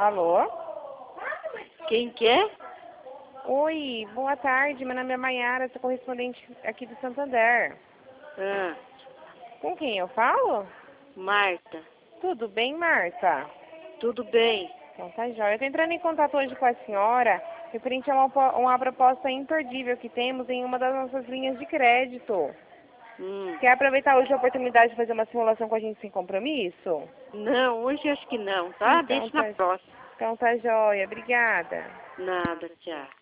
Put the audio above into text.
Alô? Quem que é? Oi, boa tarde. Meu nome é Maiara, sou correspondente aqui do Santander. Ah, Com quem eu falo? Marta. Tudo bem, Marta? Tudo bem? Então tá jóia. Eu tô entrando em contato hoje com a senhora referente a uma proposta imperdível que temos em uma das nossas linhas de crédito. Hum. Quer aproveitar hoje a oportunidade de fazer uma simulação com a gente sem compromisso? Não, hoje acho que não, tá? Então Deixa na próxima. então tá jóia. Obrigada. Nada, tchau.